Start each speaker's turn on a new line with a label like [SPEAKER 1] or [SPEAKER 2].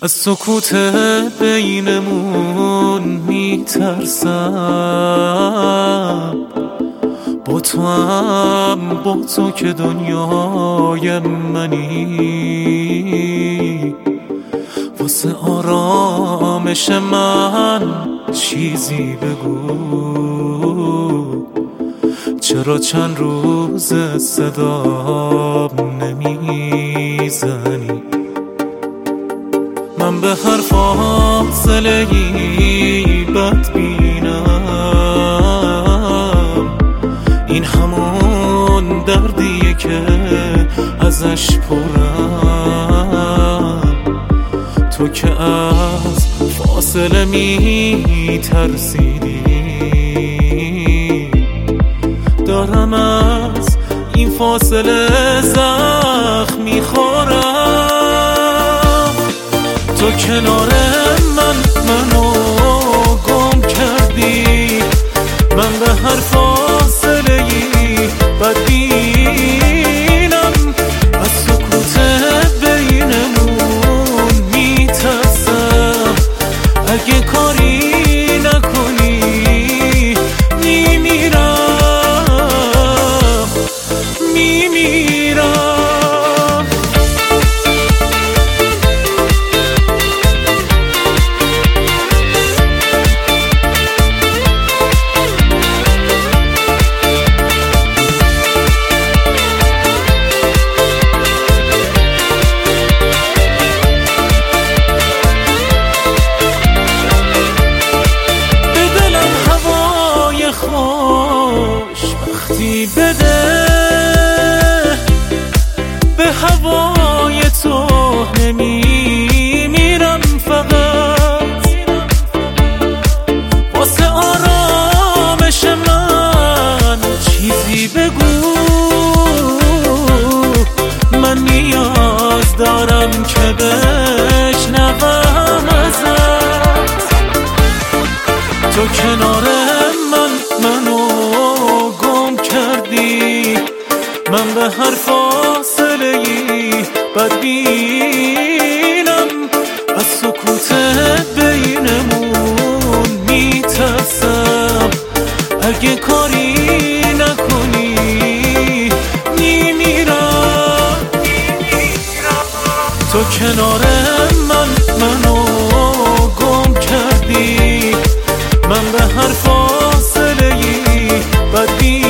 [SPEAKER 1] از سکوت بینمون میترسم، با تو هم، با تو که دنیای منی. واسه آرامش من چیزی بگو، چرا چند روز صدام نمیزنی؟ من به هر فاصله‌ای بدبینم، این همون دردیه که ازش پرم. تو که از فاصله میترسیدی، دارم از این فاصله زخم میخورم. تو کنار منو گم کردی، من به هر فاصله‌ای بدبینم. از سکوت بینمون میترسم، اگه کاری نکنی میمیرم. خوشبختی بده، به هوای تو نمیمیرم. فقط واسه آرامش من چیزی بگو، من نیاز دارم که بشنوم ازت. تو کنار منو گم کردی، من به هر فاصله‌ای بدبینم. از سکوت بینمون میترسم، اگه کاری نکنی میمیرم. تو کنار منو گم کردی، من به هر فاصله‌ای بدبینم.